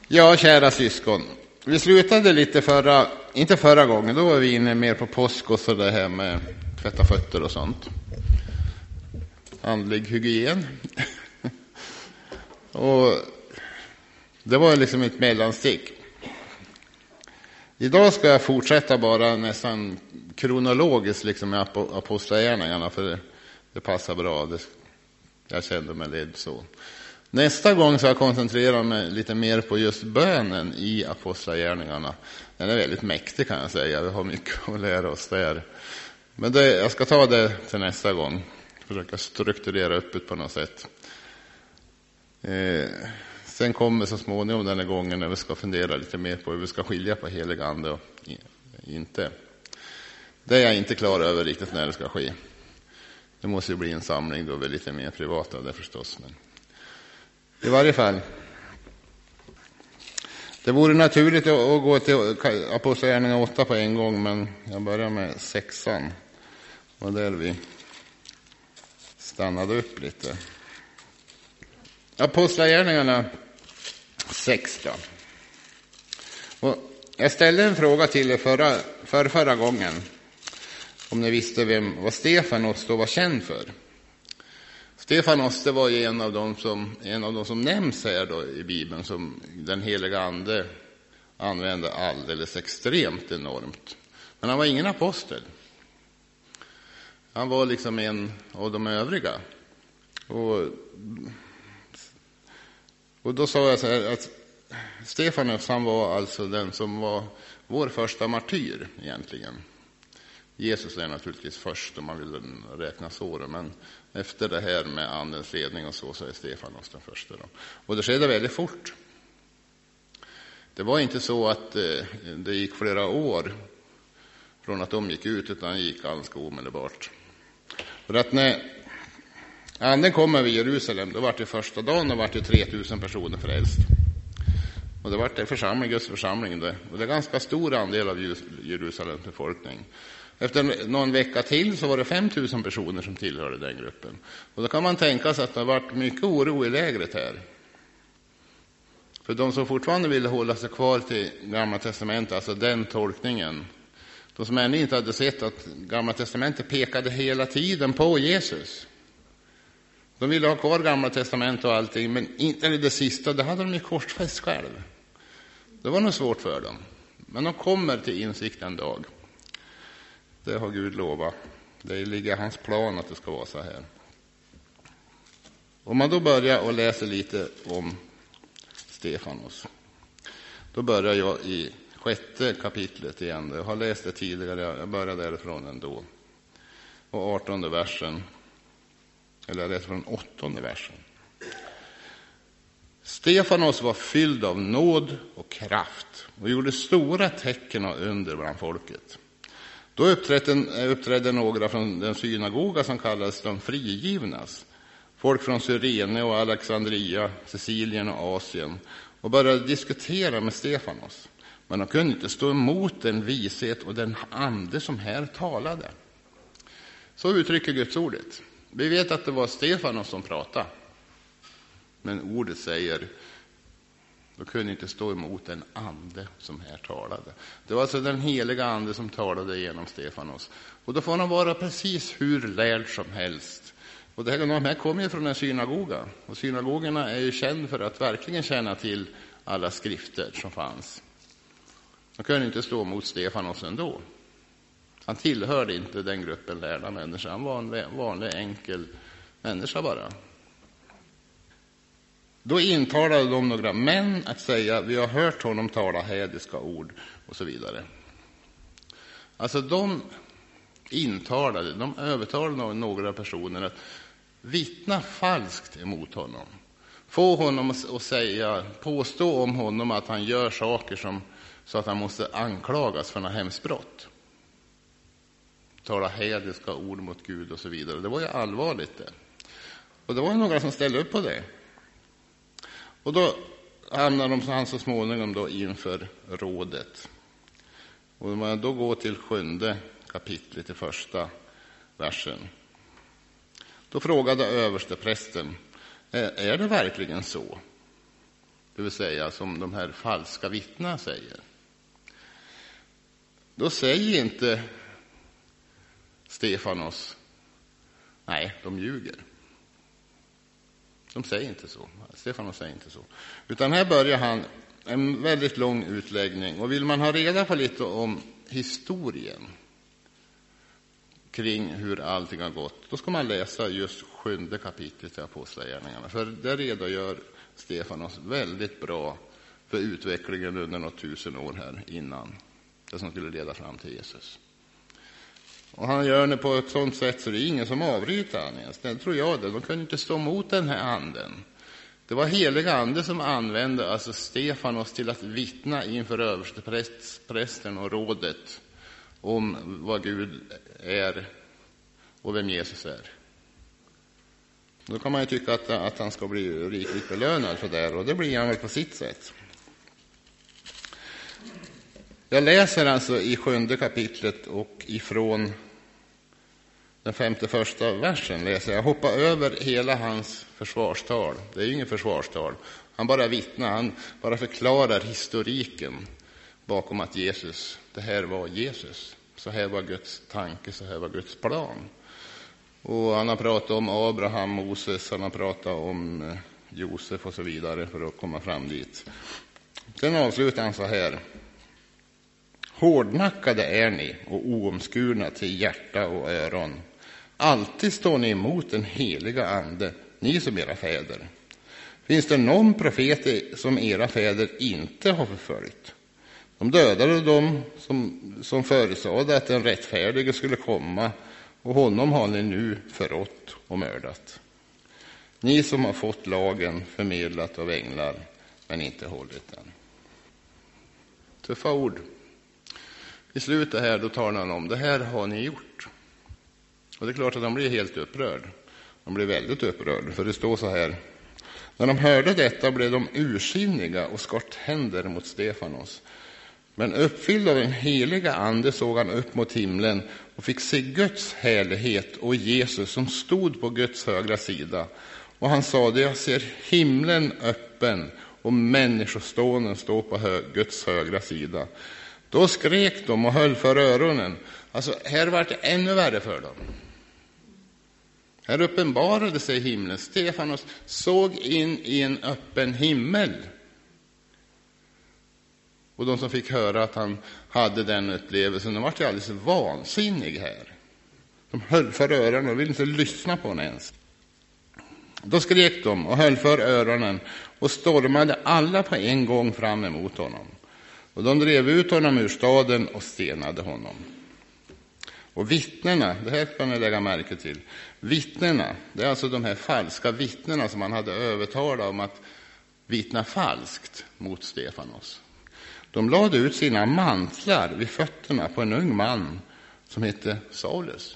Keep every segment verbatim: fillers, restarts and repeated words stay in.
Ja, kära syskon. Vi slutade lite förra, inte förra gången, då var vi inne mer på påsk och så det här med tvätta fötter och sånt. Andlig hygien. Och det var liksom ett mellanstick. Idag ska jag fortsätta bara nästan kronologiskt liksom med apostlagärningarna, för det, det passar bra. Det, jag kände mig ledd så. Nästa gång så jag koncentrerar mig lite mer på just bönen i apostlagärningarna. Den är väldigt mäktig, kan jag säga. Vi har mycket att lära oss där. Men det, jag ska ta det till nästa gång. Försöka strukturera upp det på något sätt. Eh, sen kommer så småningom den här gången när vi ska fundera lite mer på hur vi ska skilja på helig ande och inte. Det är jag inte klar över riktigt när det ska ske. Det måste ju bli en samling då vi är lite mer privata där förstås. Men i varje fall, det vore naturligt att gå till apostlagärningarna åtta på en gång, men jag börjar med sexan. Och där vi stannade upp lite. Apostlagärningarna sex då. Och jag ställde en fråga till er förra, för förra gången. Om ni visste vem, vad Stefanos då var känd för. Stefanos, det var ju en av dem som, en av dem som nämns här då i Bibeln som den heliga ande använde alldeles extremt enormt. Men han var ingen apostel. Han var liksom en av de övriga. Och, och då sa jag så här att Stefanos, han var alltså den som var vår första martyr egentligen. Jesus är naturligtvis först om man vill räkna så, men efter det här med andens ledning och så, så är Stefanos den första. Då. Och det skedde väldigt fort. Det var inte så att eh, det gick flera år från att de gick ut, utan det gick ganska omedelbart. För att när anden kom över Jerusalem, då var det första dagen och var det tre tusen personer frälst. Och det var det församling, Guds församling det. Och det är ganska stor andel av Jerusalems befolkning. Efter någon vecka till så var det fem tusen personer som tillhörde den gruppen. Och då kan man tänka sig att det har varit mycket oro i lägret här. För de som fortfarande ville hålla sig kvar till Gamla testamentet, alltså den tolkningen. De som ännu inte hade sett att Gamla testamentet pekade hela tiden på Jesus. De ville ha kvar Gamla testamentet och allting, men inte det sista, det hade de ju korsfäst själv. Det var nog svårt för dem. Men de kommer till insikt en dag. Det har Gud lovat. Det ligger hans plan att det ska vara så här. Om man då börjar och läser lite om Stefanos. Då börjar jag i sjätte kapitlet igen. Jag har läst det tidigare, jag börjar därifrån ändå. Och artonde versen. Eller jag läser från åttonde versen. Stefanos var fylld av nåd och kraft och gjorde stora tecken och under bland folket. Då uppträdde, uppträdde några från den synagoga som kallades de frigivnas. Folk från Cyrene och Alexandria, Sicilien och Asien. Och började diskutera med Stefanos. Men de kunde inte stå emot den vishet och den ande som här talade. Så uttrycker Guds ordet. Vi vet att det var Stefanos som pratade. Men ordet säger, då kunde inte stå emot en ande som här talade. Det var alltså den heliga ande som talade genom Stefanos. Och då får han vara precis hur lärd som helst. Och det här, de här kommer ju från en synagoga. Och synagogorna är ju kända för att verkligen känna till alla skrifter som fanns. De kunde inte stå emot Stefanos ändå. Han tillhörde inte den gruppen lärda människor. Han var en vanlig enkel människa bara. Då intalade de några män att säga, vi har hört honom tala hädiska ord och så vidare. Alltså de intalade, de övertalade några personer att vittna falskt emot honom. Få honom att säga, påstå om honom att han gör saker som så att han måste anklagas för några hemsbrott. Tala hädiska ord mot Gud och så vidare. Det var ju allvarligt det. Och det var några som ställde upp på det. Och då hamnar de han så småningom då inför rådet. Och om man då går till sjunde kapitlet i första versen. Då frågade översteprästen, är det verkligen så det vill säga som de här falska vittnena säger, då säger inte Stefanos, nej, de ljuger. De säger inte så. Stefanos säger inte så. Utan här börjar han en väldigt lång utläggning. Och vill man ha reda på lite om historien kring hur allting har gått, då ska man läsa just sjunde kapitlet i Apostlagärningarna. För där redogör Stefanos väldigt bra för utvecklingen under något tusen år här innan, det som skulle leda fram till Jesus. Och han gör det på ett sådant sätt så det är ingen som avbryter han ens. Det tror jag det. De kunde inte stå emot den här anden. Det var heliga ande som använde alltså Stefanos till att vittna inför översteprästen och rådet om vad Gud är och vem Jesus är. Då kan man ju tycka att, att han ska bli rikligt belönad för det, och det blir han väl på sitt sätt. Jag läser alltså i sjunde kapitlet och ifrån den femte första versen läser jag. Hoppa över hela hans försvarstal. Det är ju ingen försvarstal. Han bara vittnar, han bara förklarar historiken bakom att Jesus, det här var Jesus. Så här var Guds tanke, så här var Guds plan. Och han har pratat om Abraham, Moses, han har pratat om Josef och så vidare för att komma fram dit. Sen avslutar han så här. Hårdnackade är ni och oomskurna till hjärta och öron. Alltid står ni emot den heliga ande, ni som era fäder. Finns det någon profet som era fäder inte har förföljt? De dödade dem som, som förutsade att den rättfärdige skulle komma, och honom har ni nu förrått och mördat. Ni som har fått lagen förmedlat av änglar, men inte hållit den. Tuffa ord. I slutet här då talar han om, det här har ni gjort. Och det är klart att de blir helt upprörd. De blir väldigt upprörd, för det står så här. När de hörde detta blev de ursinniga och skar tänder mot Stefanos. Men uppfylld av den heliga ande såg han upp mot himlen och fick se Guds härlighet och Jesus som stod på Guds högra sida. Och han sade, jag ser himlen öppen och människosonen står på hö- Guds högra sida. Då skrek de och höll för öronen. Alltså här var det ännu värre för dem. Här uppenbarade sig himlen. Stefanos såg in i en öppen himmel. Och de som fick höra att han hade den upplevelsen, de var ju alldeles vansinnig här. De höll för öronen och ville inte lyssna på honom ens. Då skrek de och höll för öronen och stormade alla på en gång fram emot honom. Och de drev ut honom ur staden och stenade honom. Och vittnena, det här kan ni lägga märke till. Vittnena, det är alltså de här falska vittnena som man hade övertalat om att vittna falskt mot Stefanos. De lade ut sina mantlar vid fötterna på en ung man som hette Saulus.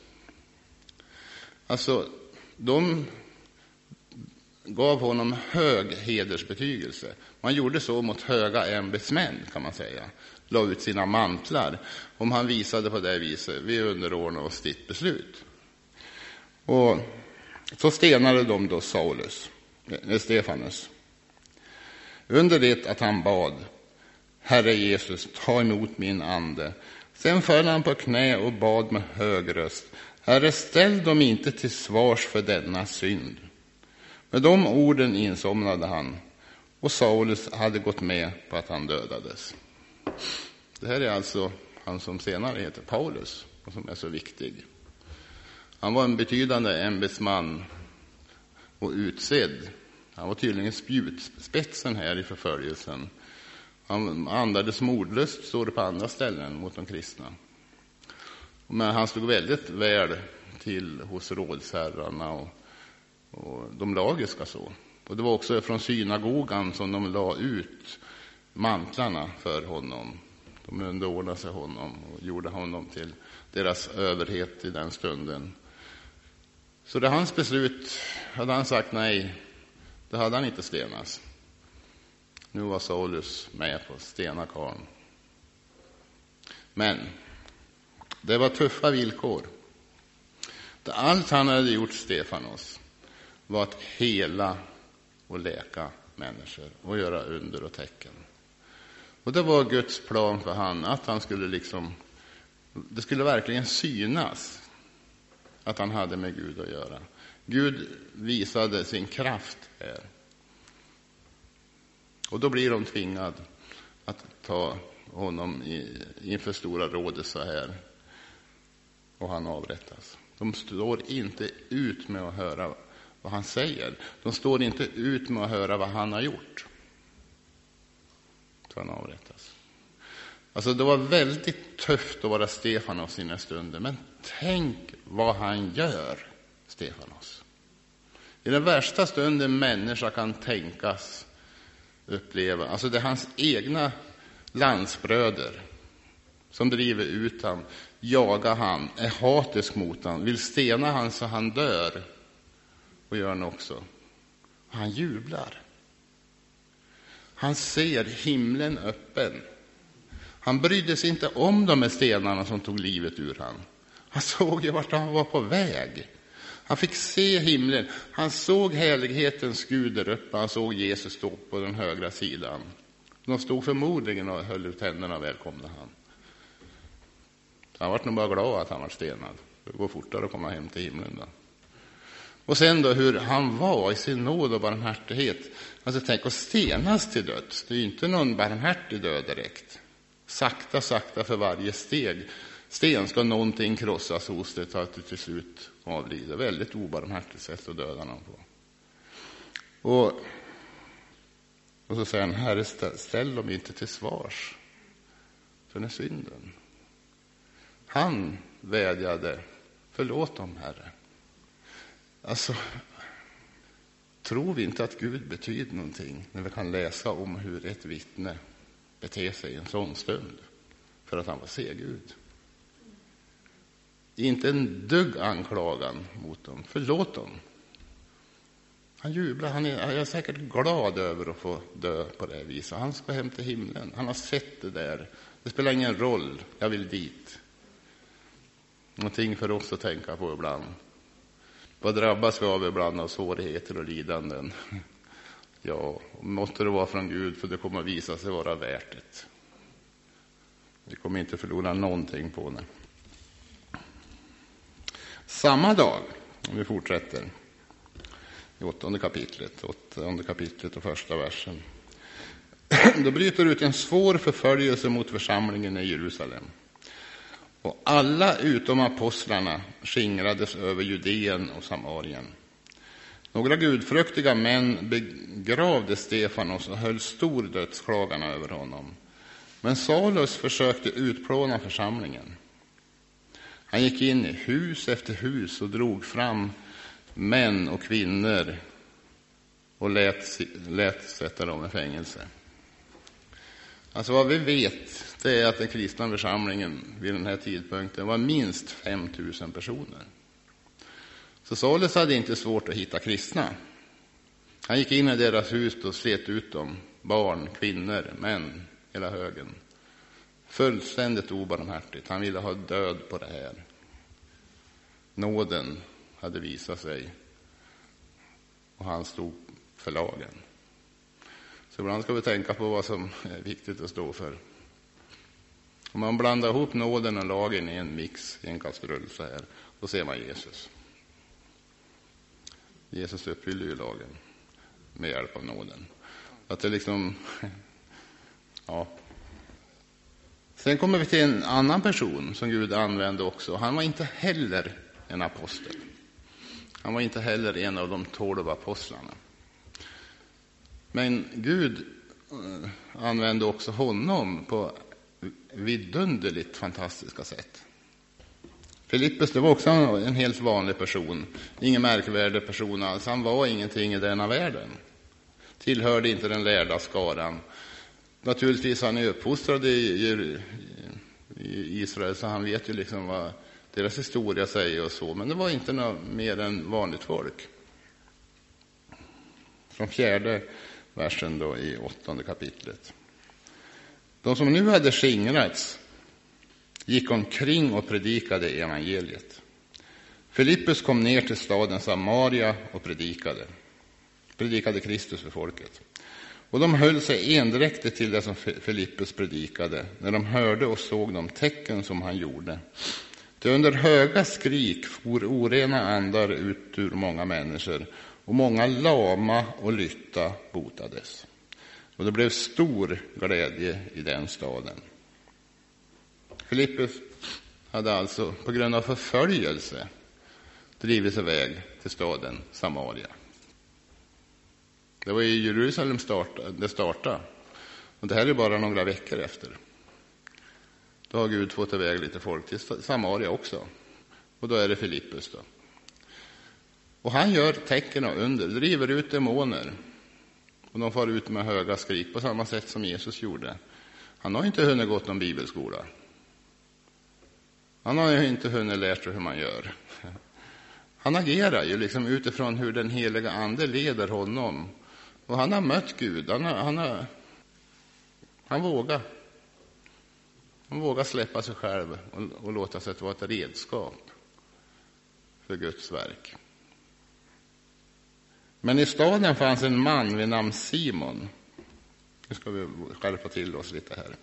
Alltså, de gav honom hög hedersbetygelse. Man gjorde så mot höga ämbetsmän, kan man säga. La ut sina mantlar. Om han visade på det viset, vi underordnar oss ditt beslut. Och så stenade de då Saulus, Stefanus. Under det att han bad, Herre Jesus, ta emot min ande. Sen föll han på knä och bad med hög röst. Herre, ställ dem inte till svars för denna synd. Med de orden insomnade han, och Saulus hade gått med på att han dödades. Det här är alltså han som senare heter Paulus och som är så viktig. Han var en betydande ämbetsman och utsedd. Han var tydligen spjutspetsen här i förföljelsen. Han andades mordlöst, står det på andra ställen, mot de kristna. Men han stod väldigt väl till hos rådsherrarna och, och de lagiska så. Och det var också från synagogan som de la ut mantlarna för honom. De underordnade sig honom och gjorde honom till deras överhet i den stunden. Så det hans beslut, hade han sagt nej, det hade han inte stenas. Nu var Saulus med på stena karln. Men det var tuffa villkor. Allt han hade gjort Stefanos var att hela och läka människor och göra under och tecken. Och det var Guds plan för han, att han skulle liksom, det skulle verkligen synas att han hade med Gud att göra. Gud visade sin kraft här. Och då blir de tvingade att ta honom inför stora rådet så här. Och han avrättas. De står inte ut med att höra vad han säger. De står inte ut med att höra vad han har gjort. Så han avrättas. Alltså det var väldigt tufft att vara Stefanos i sina stunder. Men tänk vad han gör, Stefanos. I den värsta stunden människa kan tänkas uppleva. Alltså det är hans egna landsbröder som driver ut han, jagar han, är hatisk mot han, vill stena han så han dör. Och gör han också. Han jublar. Han ser himlen öppen. Han brydde sig inte om de här stenarna som tog livet ur han. Han såg ju vart han var på väg. Han fick se himlen. Han såg härlighetens Gud där uppe. Han såg Jesus stå på den högra sidan. De stod förmodligen och höll ut händerna och välkomnade han. Han var nog bara glad att han var stenad. Det går fortare att komma hem till himlen då. Och sen då hur han var i sin nåd och barmhärtighet. Alltså tänk att stenas till döds. Det är ju inte någon barmhärtig död direkt. Sakta, sakta för varje steg. Sten ska någonting krossas hos det så att det till slut avlider. Väldigt obarmhärtigt sätt att döda någon på. Och, och så säger han, Herre, ställ dem inte till svars för den synden. Han vädjade, förlåt dem, Herre. Alltså, tror vi inte att Gud betyder någonting när vi kan läsa om hur ett vittne beter sig i en sån stund för att han var segud? Inte en dugg anklagan mot dem. Förlåt dem. Han jublar. Han är, jag är säkert glad över att få dö på det här viset. Han ska hem till himlen. Han har sett det där. Det spelar ingen roll. Jag vill dit. Någonting för oss att tänka på ibland. Vad drabbas vi av ibland av svårigheter och lidanden? Ja, måste det vara från Gud, för det kommer att visa sig vara värt det. Vi kommer inte förlora någonting på det. Samma dag, om vi fortsätter i åttonde kapitlet, åttonde kapitlet och första versen. Då bryter ut en svår förföljelse mot församlingen i Jerusalem. Och alla utom apostlarna skingrades över Judeen och Samarien. Några gudfruktiga män begravde Stefanos och höll stor dödsklagan över honom. Men Saulus försökte utplåna församlingen. Han gick in i hus efter hus och drog fram män och kvinnor och lät, lät sätta dem i fängelse. Alltså vad vi vet, det är att den kristna församlingen vid den här tidpunkten var minst fem tusen personer. Så Saulus hade inte svårt att hitta kristna. Han gick in i deras hus och slet ut dem, barn, kvinnor, män, hela högen. Fullständigt obarmhärtigt. Han ville ha död på det här. Nåden hade visat sig och han stod för lagen. Så ibland ska vi tänka på vad som är viktigt att stå för. Om man blandar ihop nåden och lagen i en mix, i en kastrull så här, då ser man Jesus. Jesus uppfyller ju lagen med hjälp av nåden. Att det liksom, ja. Sen kommer vi till en annan person som Gud använde också. Han var inte heller en apostel. Han var inte heller en av de tolv apostlarna. Men Gud använde också honom på vidunderligt fantastiska sätt. Filippus, det var också en helt vanlig person. Ingen märkvärdig person alls. Han var ingenting i denna världen. Tillhörde inte den lärda skaran. Naturligtvis han är uppfostrad i, i, i Israel, så han vet ju liksom vad deras historia säger och så. Men det var inte något mer än vanligt folk. Från fjärde versen då i åttonde kapitlet. De som nu hade skingrats gick omkring och predikade evangeliet. Filippus kom ner till staden Samaria och predikade. predikade Kristus för folket. Och de höll sig endräktigt till det som Filippus predikade, när de hörde och såg de tecken som han gjorde. Det under höga skrik for orena andar ut ur många människor, och många lama och lytta botades. Och det blev stor glädje i den staden. Filippus hade alltså på grund av förföljelse drivits iväg till staden Samaria. Det var i Jerusalem starta, det startade. Och det här är bara några veckor efter. Då har Gud fått iväg lite folk till Samaria också. Och då är det Filippus då. Och han gör tecken och under, driver ut demoner. Och de far ut med höga skrik på samma sätt som Jesus gjorde. Han har inte hunnit gått någon bibelskola. Han har ju inte hunnit lärt sig hur man gör. Han agerar ju liksom utifrån hur den heliga ande leder honom. Och han har mött Gud. Han, har, han, har, han vågar. Han vågar släppa sig själv och, och låta sig vara ett redskap för Guds verk. Men i staden fanns en man vid namn Simon. Nu ska vi skärpa till oss lite här.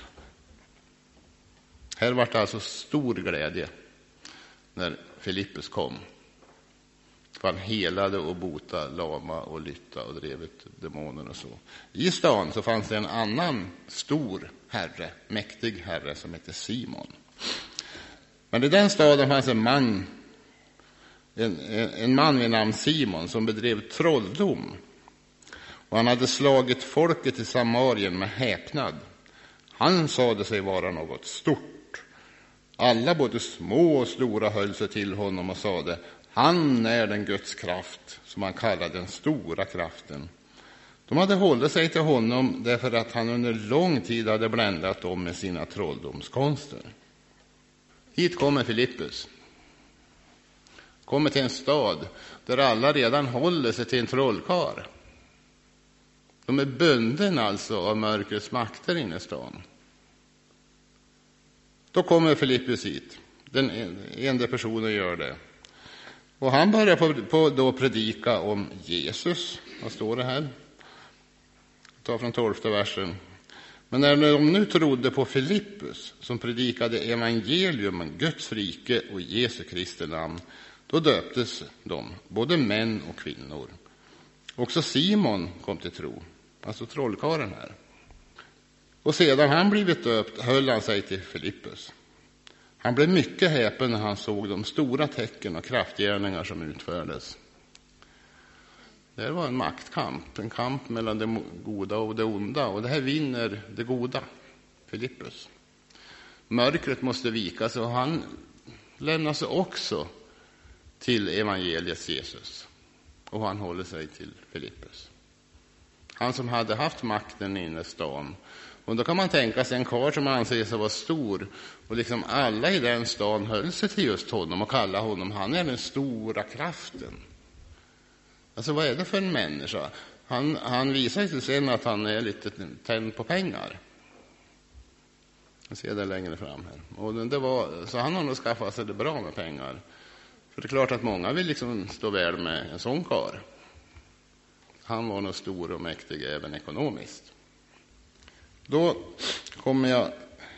Här var det alltså stor glädje när Filippus kom. För han helade och bota lama och lytta och drev ut demoner och så. I stan så fanns det en annan stor herre, mäktig herre som hette Simon. Men i den staden fanns en man, en, en man vid namn Simon som bedrev trolldom. Och han hade slagit folket i Samarien med häpnad. Han sade sig vara något stort. Alla, både små och stora, höll sig till honom och sade: han är den Guds kraft som han kallade den stora kraften. De hade hållit sig till honom därför att han under lång tid hade bländat dem med sina trolldomskonster. Hit kommer Filippus. Kommer till en stad där alla redan håller sig till en trollkarl. De är bunden alltså av mörkrets makter inne i stan. Då kommer Filippus hit. Den enda personen gör det. Och han börjar på, på då predika om Jesus. Vad står det här? Jag tar från tolfte versen. Men när de nu trodde på Filippus, som predikade evangelium om Guds rike och Jesu Kristi namn, då döptes de, både män och kvinnor. Också Simon kom till tro, alltså trollkaren här. Och sedan han blivit döpt höll han sig till Filippus. Han blev mycket häpen när han såg de stora tecken och kraftgärningar som utfördes. Det var en maktkamp, en kamp mellan det goda och det onda. Och det här vinner det goda, Filippus. Mörkret måste vika sig och han lämnar sig också till evangeliets Jesus. Och han håller sig till Filippus. Han som hade haft makten inne i stan. Och då kan man tänka sig en karl som anser sig vara stor. Och liksom alla i den stan höll sig till just honom och kallade honom, han är den stora kraften. Alltså vad är det för en människa? Han, han visar sig sen att han är lite tänd på pengar. Jag ser det längre fram här. Och det var, så han har nog skaffat sig det bra med pengar. För det är klart att många vill liksom stå väl med en sån karl. Han var nog stor och mäktig även ekonomiskt. Då kommer jag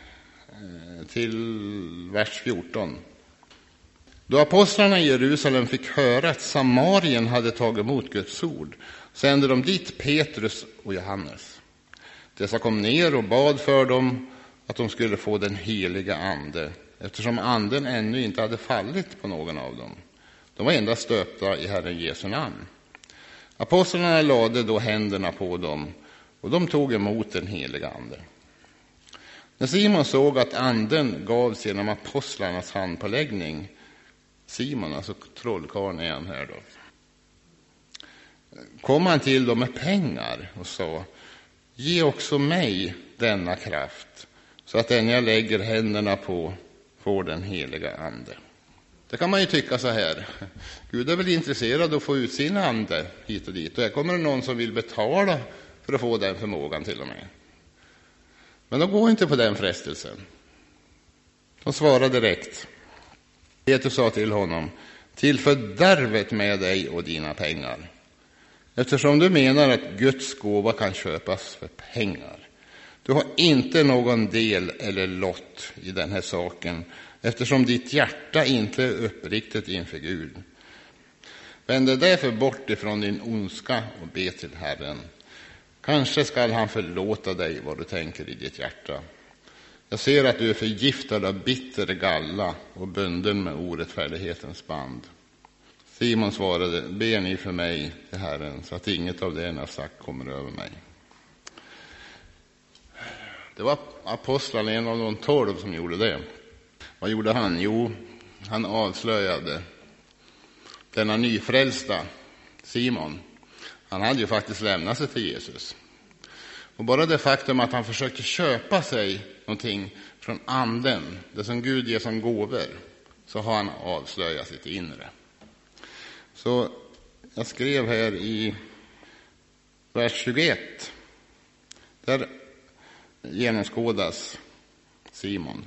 till vers fjorton. Då apostlarna i Jerusalem fick höra att Samarien hade tagit emot Guds ord, sände de dit Petrus och Johannes. Dessa kom ner och bad för dem att de skulle få den heliga ande, eftersom anden ännu inte hade fallit på någon av dem. De var endast stöpta i Herren Jesu namn. Apostlarna lade då händerna på dem, och de tog emot den heliga ande. När Simon såg att anden gavs genom apostlarnas handpåläggning, Simon, alltså trollkarlen är han här då, kom han till dem med pengar och sa: ge också mig denna kraft, så att den jag lägger händerna på får den heliga ande. Det kan man ju tycka så här: Gud är väl intresserad av att få ut sin ande hit och dit, och här kommer det någon som vill betala för att få den förmågan till och med. Men de går inte på den frestelsen. De svarade direkt. Petrus sa till honom: till fördärvet med dig och dina pengar. Eftersom du menar att Guds gåva kan köpas för pengar. Du har inte någon del eller lott i den här saken, eftersom ditt hjärta inte är uppriktigt inför Gud. Vänd dig därför bort ifrån din ondska och be till Herren. Kanske skall han förlåta dig vad du tänker i ditt hjärta. Jag ser att du är förgiftad av bitter galla och bunden med orättfärdighetens band. Simon svarade, be ni för mig till Herren, så att inget av det jag har sagt kommer över mig. Det var apostlen, en av de tolv, som gjorde det. Vad gjorde han? Jo, han avslöjade denna nyfrälsta Simon. Han hade ju faktiskt lämnat sig till Jesus. Och bara det faktum att han försökte köpa sig någonting från anden, det som Gud ger som gåvor, så har han avslöjat sitt inre. Så jag skrev här i vers tjugoett, där genomskådas Simon.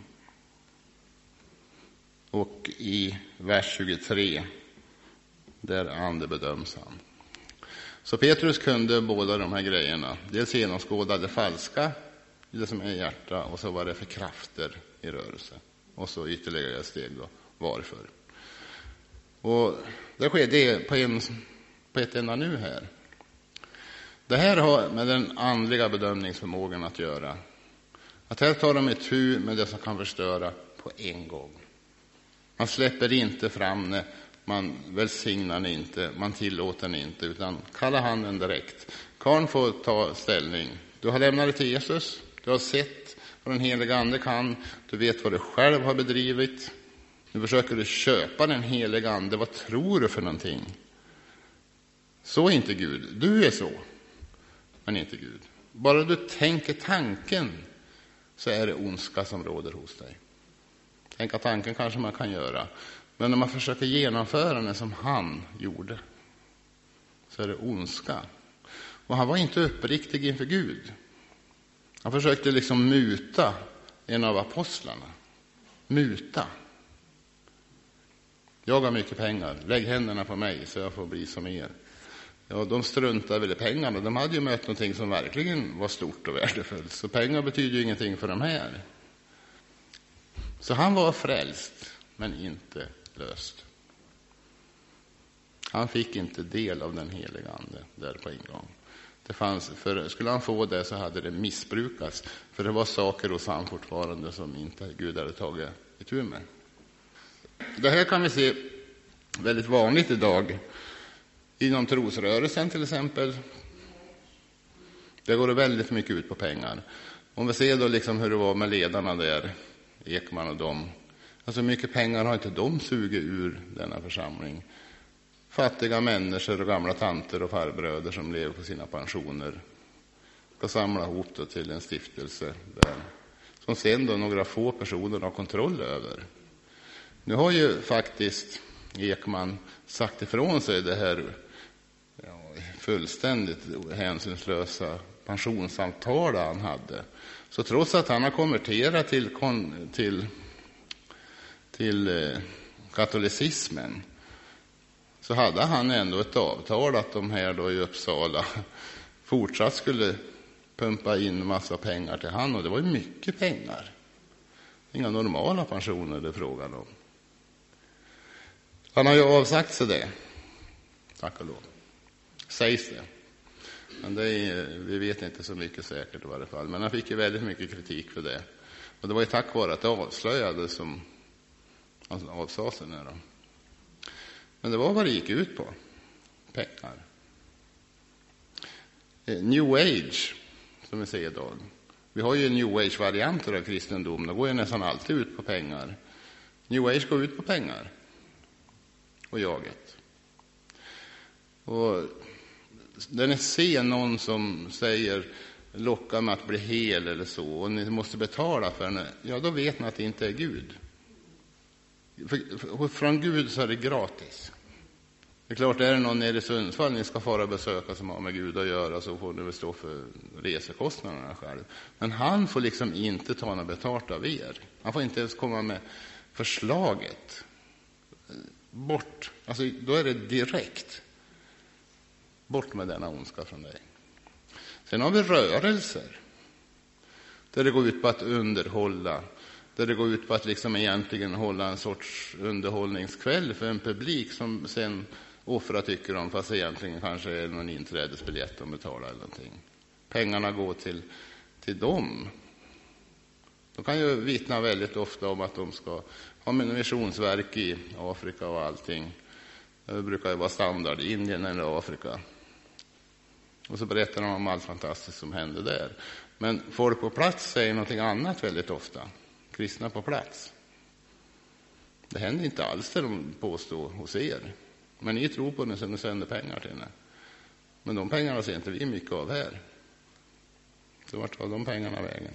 Och i vers tjugotre, där ande bedöms han. Så Petrus kunde båda de här grejerna. Dels genomskåda det falska, det som är i hjärta, och så var det för krafter i rörelse. Och så ytterligare ett steg då, varför. Och det sker det på, en, på ett enda nu här. Det här har med den andliga bedömningsförmågan att göra. Att här tar de ett hu med det som kan förstöra på en gång. Man släpper inte fram det, man välsignar inte, man tillåter inte, utan kallar handen direkt. Karl får ta ställning. Du har lämnat det till Jesus, du har sett vad den heliga ande kan, du vet vad du själv har bedrivit. Nu försöker du köpa den heliga ande, vad tror du för någonting? Så är inte Gud, du är så, men inte Gud. Bara du tänker tanken, så är det ondska som råder hos dig. Tänka tanken kanske man kan göra, men när man försöker genomföra den som han gjorde, så är det ondska. Och han var inte uppriktig inför Gud. Han försökte liksom muta en av apostlarna. Muta. Jag har mycket pengar, lägg händerna på mig så jag får bli som er. Ja, de struntade väl i pengarna. De hade ju mött någonting som verkligen var stort och värdefullt. Så pengar betyder ju ingenting för de här. Så han var frälst, men inte löst. Han fick inte del av den heliga ande där på en gång. Det fanns, för skulle han få det så hade det missbrukats. För det var saker hos han fortfarande som inte Gud hade tagit itu med. Det här kan vi se väldigt vanligt idag. Inom trosrörelsen till exempel. Det går det väldigt mycket ut på pengar. Om vi ser då liksom hur det var med ledarna där, Ekman och dem. Alltså mycket pengar har inte de sugit ur denna församling. Fattiga människor och gamla tanter och farbröder som lever på sina pensioner ska samla ihop då till en stiftelse där, som sen då några få personer har kontroll över. Nu har ju faktiskt Ekman sagt ifrån sig det här ja, fullständigt hänsynslösa pensionssamtal han hade. Så trots att han har konverterat till, till, till eh, katolicismen, så hade han ändå ett avtal att de här då i Uppsala fortsatt skulle pumpa in massa pengar till han. Och det var ju mycket pengar. Inga normala pensioner det är frågan om. Han har ju avsagt sig det. Tack och lov. Sägs det. Men det är, vi vet inte så mycket säkert i varje fall. Men han fick ju väldigt mycket kritik för det. Och det var ju tack vare att det avslöjades som han avsade sig nu då. Men det var vad det gick ut på. Pengar. New Age, som vi säger idag. Vi har ju New Age-varianter av kristendom. Det går ju nästan alltid ut på pengar. New Age går ut på pengar. Och jaget. Och när ni ser någon som säger locka med att bli hel eller så, och ni måste betala för henne, ja då vet ni att det inte är Gud. För, för, från Gud så är det gratis. Det är klart, är det någon nere i Sundsvall ni ska fara och besöka som har med Gud att göra, så får ni väl stå för resekostnaderna själv. Men han får liksom inte ta något betalt av er. Han får inte ens komma med förslaget. Bort. Alltså, då är det direkt. Bort med denna ondska från dig. Sen har vi rörelser. Där det går ut på att underhålla. Där det går ut på att liksom egentligen hålla en sorts underhållningskväll för en publik som sen offrar tycker om, fast egentligen kanske är någon inträdesbiljett de betalar eller någonting. Pengarna går till, till dem. De kan ju vittna väldigt ofta om att de ska ha missionsverk i Afrika och allting. Det brukar ju vara standard i Indien eller Afrika. Och så berättar de om allt fantastiskt som händer där. Men folk på plats säger någonting annat väldigt ofta. Kristna på plats. Det händer inte alls det de påstår hos er. Men ni tror på det som ni sänder pengar till henne. Men de pengarna ser inte vi mycket av här. Så vart tar de pengarna vägen?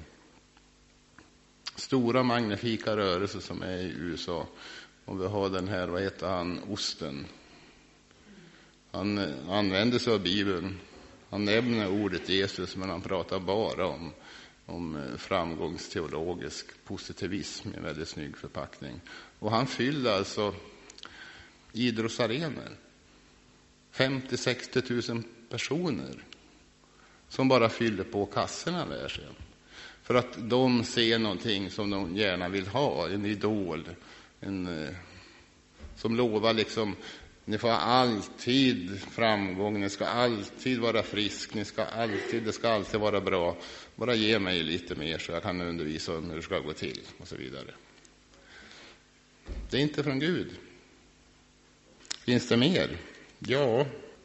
Stora magnifika rörelser som är i U S A. Och vi har den här, vad heter han, Osten. Han använder sig av Bibeln. Han nämner ordet Jesus, men han pratar bara om, om framgångsteologisk positivism i en väldigt snygg förpackning. Och han fyller alltså idrottsarenor. femtio till sextio tusen personer som bara fyller på kassorna där sen. För att de ser någonting som de gärna vill ha, en idol, en, som lovar liksom, ni får alltid framgång, ni ska alltid vara frisk, ni ska alltid, det ska alltid vara bra. Bara ge mig lite mer så jag kan undervisa om hur det ska gå till och så vidare. Det är inte från Gud. Finns det mer? Ja.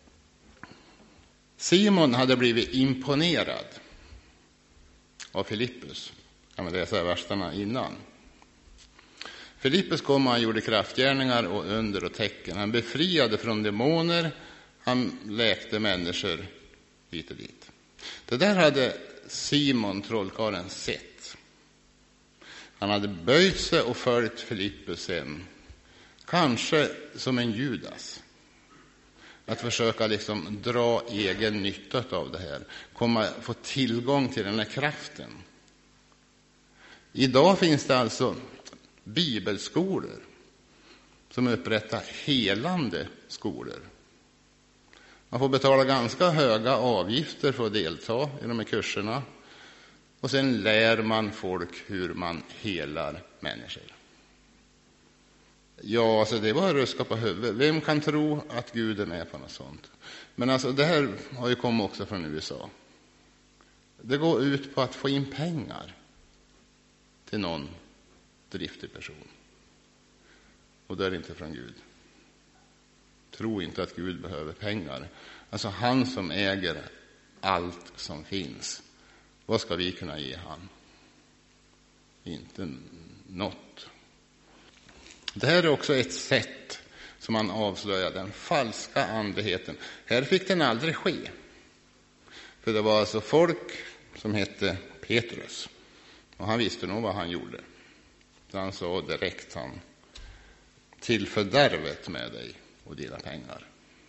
Simon hade blivit imponerad av Filippus. Kan man läsa verserna innan. Filippus kom och han gjorde kraftgärningar och under och tecken. Han befriade från demoner. Han läkte människor hit och dit. Det där hade Simon, trollkarlen, sett. Han hade böjt sig och följt Filippus sen. Kanske som en Judas. Att försöka liksom dra egen nytta av det här. Komma, få tillgång till den här kraften. Idag finns det alltså bibelskolor som upprättar helande skolor. Man får betala ganska höga avgifter för att delta i de här kurserna. Och sen lär man folk hur man helar människor. Ja, alltså det var att ruska på huvudet. Vem kan tro att Gud är med på något sånt? Men alltså det här har ju kommit också från U S A. Det går ut på att få in pengar till någon driftig person. Och det är inte från Gud. Tro inte att Gud behöver pengar. Alltså han som äger allt som finns. Vad ska vi kunna ge han? Inte något. Det här är också ett sätt som man avslöjar den falska andligheten. Här fick den aldrig ske. För det var alltså folk som hette Petrus. Och han visste nog vad han gjorde. Så han sa direkt han, till fördärvet med dig och dina pengar.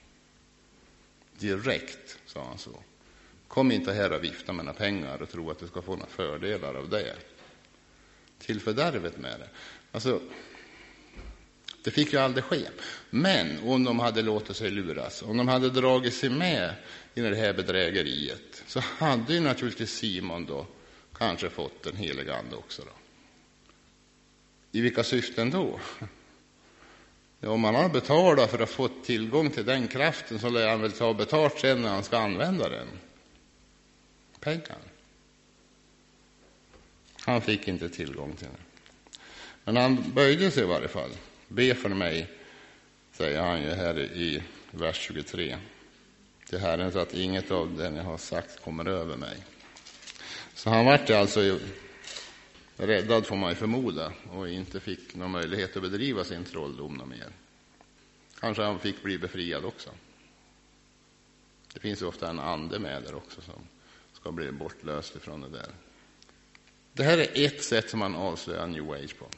Direkt, sa han så. Kom inte här och vifta med några pengar och tro att du ska få några fördelar av det. Till fördärvet med det. Alltså, det fick ju aldrig ske. Men om de hade låtit sig luras, om de hade dragit sig med i det här bedrägeriet, så hade ju naturligtvis Simon då kanske fått en helig ande också då. I vilka syften då? Ja, om man har betalat för att få tillgång till den kraften, så lär han väl ta betalt sen när han ska använda den. Pengar. Han fick inte tillgång till det. Men han böjde sig i varje fall. Be för mig, säger han ju här i vers tjugotre. Till Herren, så att inget av det ni har sagt kommer över mig. Så han var alltså räddad, får man ju förmoda, och inte fick någon möjlighet att bedriva sin trolldom mer. Kanske han fick bli befriad också. Det finns ju ofta en ande med där också som ska bli bortlöst ifrån det där. Det här är ett sätt som man avslöjar New Age på.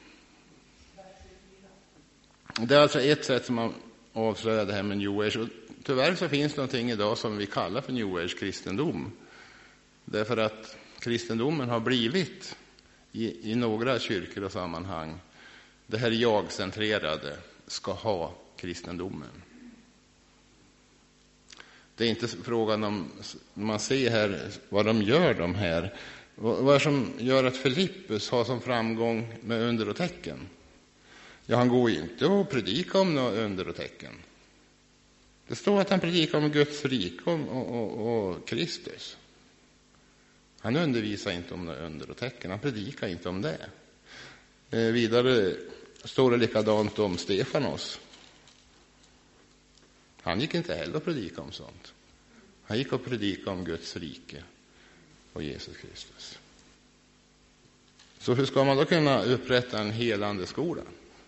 Det är alltså ett sätt som man avslöjar det här med New Age. Och tyvärr så finns det någonting idag som vi kallar för New Age-kristendom. Därför att kristendomen har blivit i, i några kyrkor och sammanhang det här jag-centrerade ska ha kristendomen. Det är inte frågan om, man ser här vad de gör de här. Vad är det som gör att Filippus har som framgång med under och tecken? Ja, han går inte och predikar om några under och tecken. Det står att han predikar om Guds rike och, och, och Kristus. Han undervisar inte om några under och tecken. Han predikar inte om det. Eh, vidare står det likadant om Stefanos. Han gick inte heller att predika om sånt. Han gick och predika om Guds rike och Jesus Kristus. Så hur ska man då kunna upprätta en helande skola?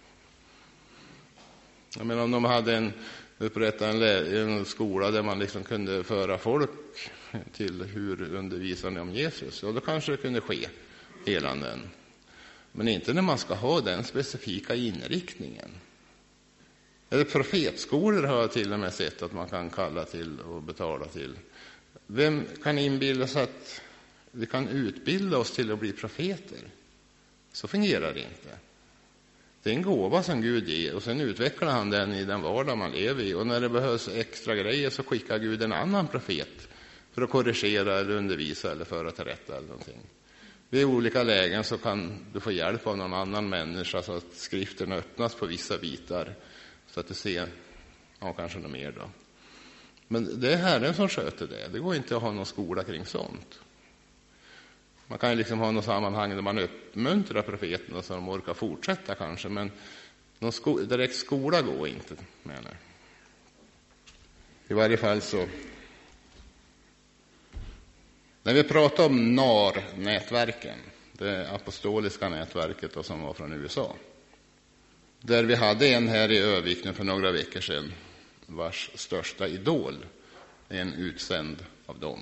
Jag menar, om de hade en, upprätta en, en skola där man liksom kunde föra folk till hur undervisande om Jesus, och då kanske det kunde ske helanden. Men inte när man ska ha den specifika inriktningen. Eller profetskolor har jag till och med sett att man kan kalla till och betala till. Vem kan inbilda sig att vi kan utbilda oss till att bli profeter? Så fungerar det inte. Det är en gåva som Gud ger, och sen utvecklar han den i den vardag man lever i. Och när det behövs extra grejer så skickar Gud en annan profet för att korrigera eller undervisa eller föra till rätta eller någonting. Vid olika lägen så kan du få hjälp av någon annan människa så att skriften öppnas på vissa bitar så att du ser, ja, kanske något mer då. Men det är Herren som sköter det. Det går inte att ha någon skola kring sånt. Man kan ju liksom ha något sammanhang där man uppmuntrar profeterna så de orkar fortsätta kanske, men någon sko- direkt skola går inte, menar. I varje fall så. När vi pratar om N A R-nätverken, det apostoliska nätverket då, som var från U S A. Där vi hade en här i Övik för några veckor sedan, vars största idol är en utsänd av dem.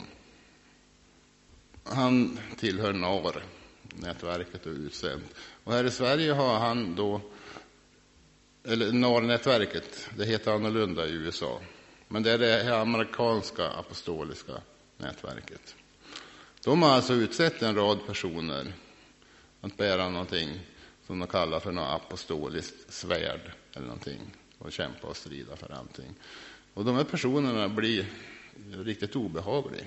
Han tillhör N A R-nätverket och utsänd. Och här i Sverige har han då, eller N A R-nätverket, det heter annorlunda i U S A. Men det är det amerikanska apostoliska nätverket. De har alltså utsett en rad personer att bära någonting som de kallar för något apostoliskt svärd eller någonting, och kämpa och strida för allting. Och de här personerna blir riktigt obehagliga.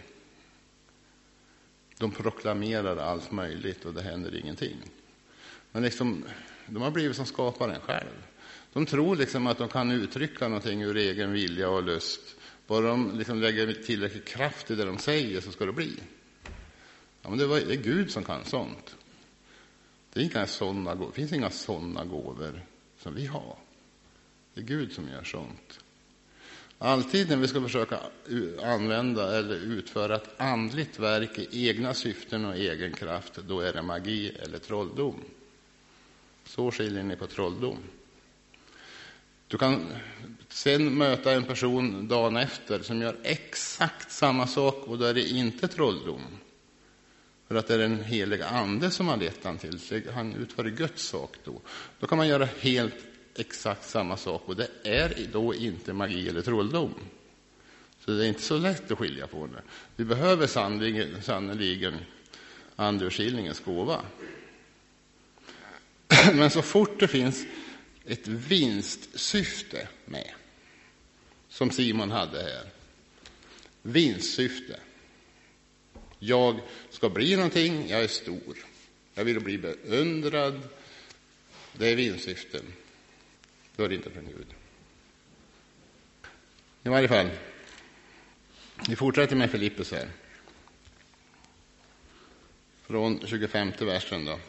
De proklamerar allt möjligt och det händer ingenting. Men liksom, de har blivit som skaparen själv. De tror liksom att de kan uttrycka någonting ur egen vilja och lust. Bara de liksom lägger tillräckligt kraft i det de säger så ska det bli. Ja, men det är Gud som kan sånt. Det, är inga såna, det finns inga sådana gåvor som vi har. Det är Gud som gör sånt. Alltid när vi ska försöka använda eller utföra ett andligt verk i egna syften och egen kraft, då är det magi eller trolldom. Så skiljer ni på trolldom. Du kan sen möta en person dagen efter som gör exakt samma sak, och då är det inte trolldom. För att det är den heliga ande som har lett han till. Han utför Guds sak då. Då kan man göra helt exakt samma sak, och det är då inte magi eller trolldom. Så det är inte så lätt att skilja på det. Vi behöver sannoliken, sannoliken andeurskiljningens gåva. Men så fort det finns ett vinstsyfte med, som Simon hade här. Vinstsyfte. Jag ska bli någonting, jag är stor. Jag vill bli beundrad. Det är vinstsyften. Då är det inte från Gud. I varje fall. Vi fortsätter med Filippus här. Från tjugofemte versen då.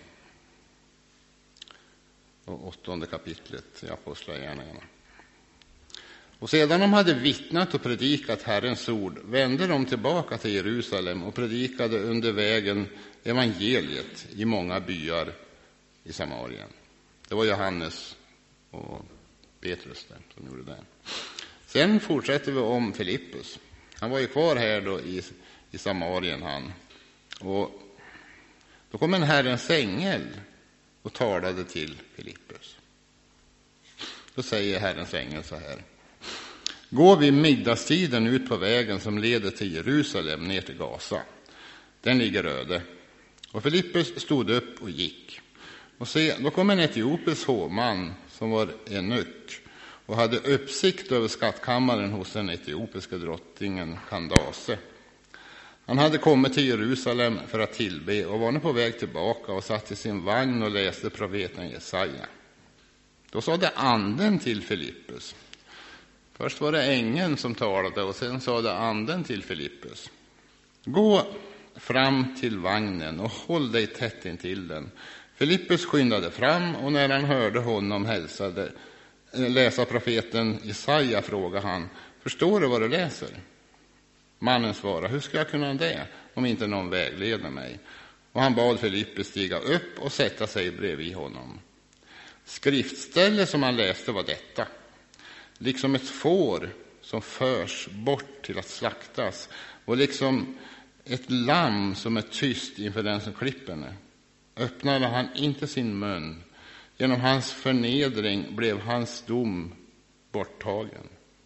Och åttonde kapitlet i Apostlagärningarna. Och sedan de hade vittnat och predikat Herrens ord vände de tillbaka till Jerusalem och predikade under vägen evangeliet i många byar i Samarien. Det var Johannes och Petrus där som gjorde det. Sen fortsätter vi om Filippus. Han var ju kvar här då i, i Samarien han. Och då kom en Herrens ängel och talade till Filippus. Då säger Herrens ängel så här. Gå vid middagstiden ut på vägen som leder till Jerusalem ner till Gaza. Den ligger öde. Och Filippus stod upp och gick. Och se, då kom en etiopisk hovman som var enuck och hade uppsikt över skattkammaren hos den etiopiska drottningen Candace. Han hade kommit till Jerusalem för att tillbe och var nu på väg tillbaka och satt i sin vagn och läste profeten Jesaja. Då sa det anden till Filippus. Först var det ängeln som talade och sen sa det anden till Filippus. Gå fram till vagnen och håll dig tätt intill den. Filippus skyndade fram och när han hörde honom hälsade, läsa profeten Jesaja frågade han, förstår du vad du läser? Mannen svarade, hur ska jag kunna det om inte någon vägleder mig? Och han bad Filippus stiga upp och sätta sig bredvid honom. Skriftställe som han läste var detta. Liksom ett får som förs bort till att slaktas och liksom ett lamm som är tyst inför den som klipper det, öppnade han inte sin mun. Genom hans förnedring blev hans dom borttagen.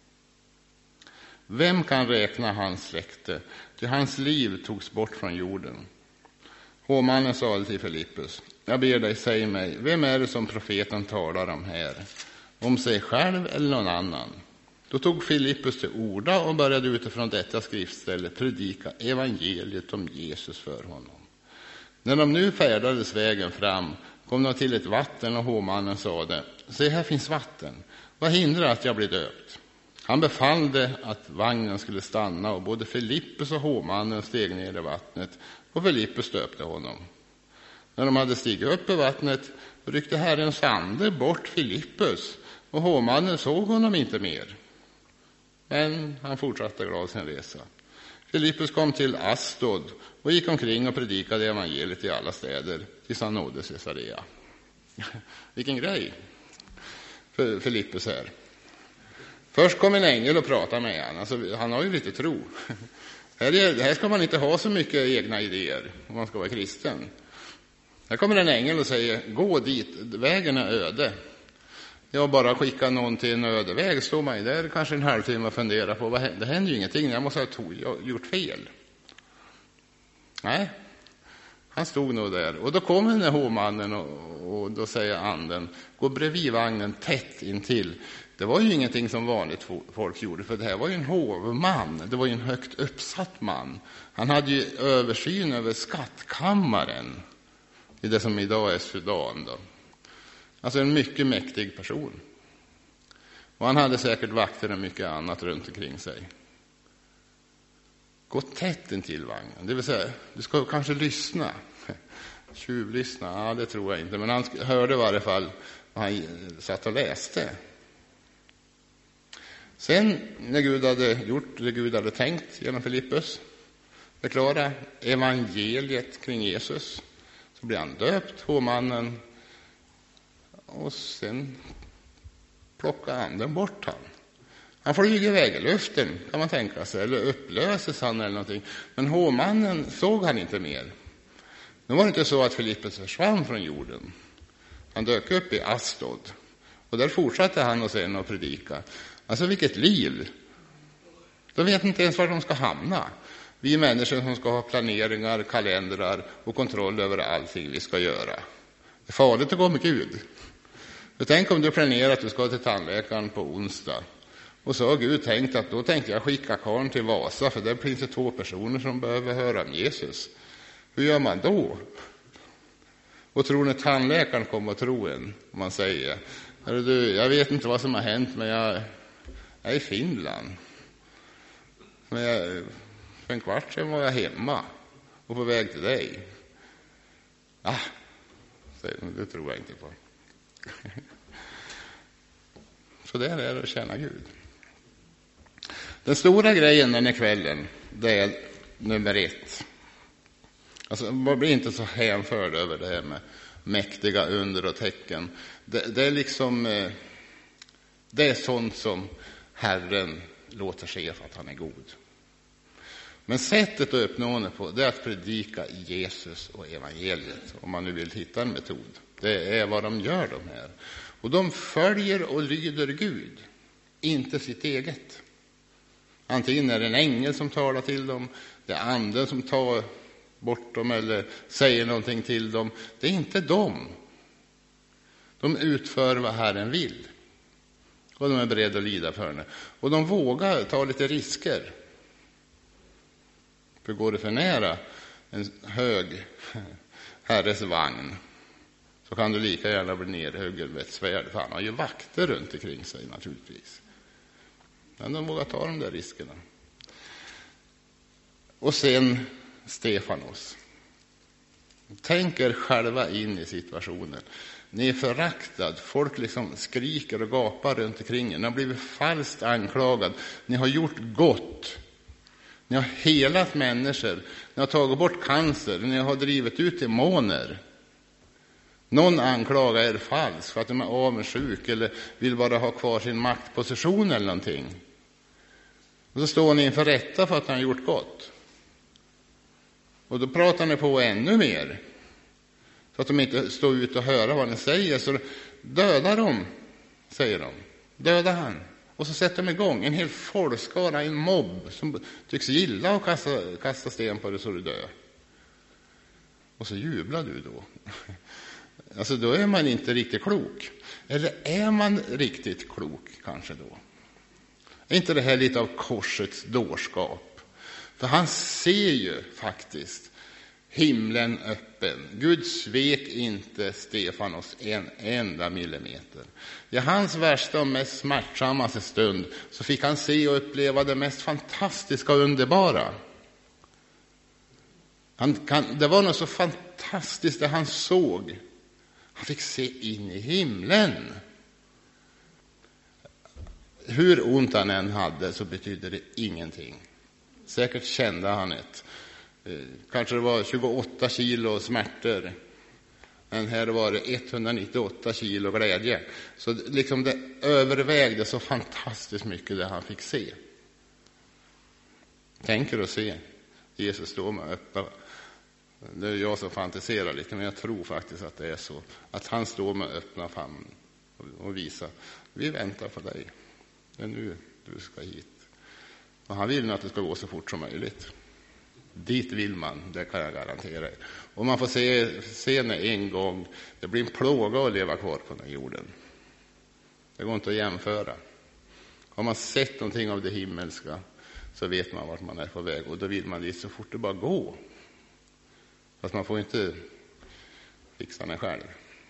Vem kan räkna hans släkte? Till hans liv togs bort från jorden. Hovmannen sade till Filippus, jag ber dig, säg mig, vem är det som profeten talar om här? Om sig själv eller någon annan? Då tog Filippus till orda och började utifrån detta skriftställe predika evangeliet om Jesus för honom. När de nu färdades vägen fram kom de till ett vatten och hovmannen sade, se här finns vatten, vad hindrar att jag blir döpt? Han befallde att vagnen skulle stanna och både Filippus och hovmannen steg ner i vattnet och Filippus döpte honom. När de hade stigit upp i vattnet ryckte Herrens ande bort Filippus och hovmannen såg honom inte mer. Men han fortsatte glad sin resa. Filippus kom till Asdod och gick omkring och predikade evangeliet i alla städer tills han nådde Caesarea. Vilken grej för Filippus här. Först kom en ängel och pratade med honom. Alltså, han har ju lite tro. Här, är, här ska man inte ha så mycket egna idéer om man ska vara kristen. Här kommer en ängel och säger, gå dit, vägen är öde. Jag bara skickar någon till en öde väg, står man där kanske en halvtimme och funderar på, vad händer? Det händer ju ingenting, jag måste ha gjort fel. Nej, han stod nog där. Och då kommer den här hovmannen och, och då säger anden, gå bredvid vagnen tätt intill. Det var ju ingenting som vanligt folk gjorde, för det här var ju en hovman. Det var ju en högt uppsatt man. Han hade ju översyn över skattkammaren i det som idag är Sudan då. Alltså en mycket mäktig person. Och han hade säkert vakter och mycket annat runt omkring sig. Gå tätt intill vagnen. Det vill säga, du ska kanske lyssna. Tjuvlyssna, ja det tror jag inte. Men han hörde i varje fall vad han satt och läste. Sen när Gud hade gjort det Gud hade tänkt genom Filippus, förklara evangeliet kring Jesus, så blir han döpt, hovmannen, och sen plockar anden bort han. Han flyger iväg i luften, kan man tänka sig, eller upplöses han eller någonting. Men hovmannen såg han inte mer. Nu var det inte så att Filippus försvann från jorden. Han dök upp i Asdod. Och där fortsatte han och sen att predika. Alltså vilket liv! De vet inte ens var de ska hamna. Vi människor som ska ha planeringar, kalendrar och kontroll över allting vi ska göra. Det är farligt att gå med Gud. Och tänk om du planerar att du ska till tandläkaren på onsdag. Och så har Gud tänkt att då tänkte jag skicka karln till Vasa, för där finns det två personer som behöver höra om Jesus. Hur gör man då? Och tror ni tandläkaren kommer att tro en? Om man säger, du, jag vet inte vad som har hänt, men jag, jag är i Finland. Men jag, för en kvart sedan var jag hemma och på väg till dig. Ah, det tror jag inte på. Så det är det att känna Gud. Den stora grejen den här kvällen, det är nummer ett. Alltså, man blir inte så hänförd över det här med mäktiga under och tecken. Det, det är liksom, det är sånt som Herren låter ske för att han är god. Men sättet att uppnå det på, det är att predika Jesus och evangeliet, om man nu vill hitta en metod. Det är vad de gör de här. Och de följer och lyder Gud, inte sitt eget. Antingen är det en ängel som talar till dem, det är anden som tar bort dem eller säger någonting till dem. Det är inte dem. De utför vad Herren vill. Och de är beredda att lida för henne. Och de vågar ta lite risker. För går det för nära en hög herres vagn så kan du lika gärna bli nerhuggen med ett svärd. För han har ju vakter runt omkring sig naturligtvis. Men de vågar ta de där riskerna. Och sen Stefanos. Tänk er själva in i situationen. Ni är föraktad. Folk liksom skriker och gapar runt omkring er. Ni har blivit falskt anklagad. Ni har gjort gott. Ni har helat människor. Ni har tagit bort cancer. Ni har drivit ut demoner. Någon anklagar er falskt för att de är avundsjuk eller vill bara ha kvar sin maktposition eller någonting. Och så står ni inför rätta för att ni har gjort gott. Och då pratar ni på ännu mer. Så att de inte står ut och höra vad ni säger. Så döda dem, säger de. Döda han. Och så sätter de igång en hel folkskara, en mobb som tycks gilla att kasta, kasta sten på dig så du dör. Och så jublar du då. Alltså då är man inte riktigt klok. Eller är man riktigt klok kanske då? Är inte det här lite av korsets dårskap? För han ser ju faktiskt himlen öppen. Gud svek inte Stefanos en enda millimeter. I hans värsta och mest smärtsammaste stund så fick han se och uppleva det mest fantastiska och underbara. Han kan, det var något så fantastiskt det han såg. Han fick se in i himlen. Hur ont han än hade så betydde det ingenting. Säkert kände han ett. Kanske det var tjugoåtta kilo smärtor. Men här var det etthundranittioåtta kilo glädje. Så liksom det övervägde så fantastiskt mycket det han fick se. Tänker och se Jesus stå med öppna. Det är jag som fantiserar lite, men jag tror faktiskt att det är så. Att han står med öppna famn och visar. Vi väntar på dig. Det är nu du ska hit. Och han vill att det ska gå så fort som möjligt. Dit vill man, det kan jag garantera. Och man får se, se det en gång. Det blir en plåga att leva kvar på den här jorden. Det går inte att jämföra. Har man sett någonting av det himmelska så vet man vart man är på väg. Och då vill man dit så fort det bara går. Fast man får inte fixa den själv.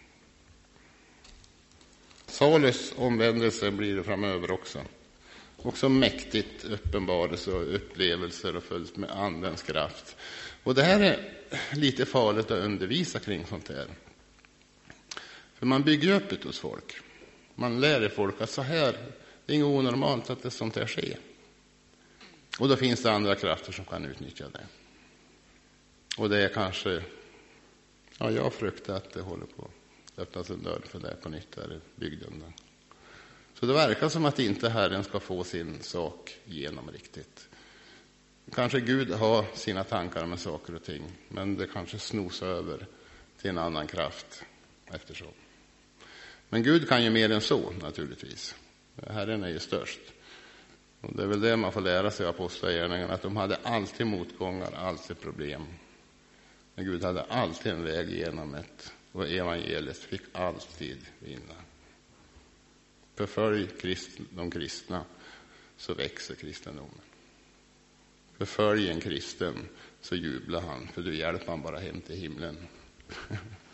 Saulus omvändelse blir det framöver också. Också mäktigt uppenbarelse och upplevelser och följt med andens kraft. Och det här är lite farligt att undervisa kring sånt här. För man bygger upp det hos folk. Man lär folk att så här, det är inget onormalt att det sånt här sker. Och då finns det andra krafter som kan utnyttja det. Och det är kanske, ja jag fruktar att det håller på att öppnas en dörr för det på nytt här i bygden. Så det verkar som att inte Herren ska få sin sak igenom riktigt. Kanske Gud har sina tankar med saker och ting, men det kanske snosar över till en annan kraft eftersom. Men Gud kan ju mer än så naturligtvis. Herren är ju störst. Och det är väl det man får lära sig av apostlagärningarna, att de hade alltid motgångar, alltid problem. Men Gud hade alltid en väg igenom det, och evangeliet fick alltid vinna. Förfölj de kristna så växer kristendomen. Förfölj en kristen så jublar han, för du hjälper han bara hem till himlen.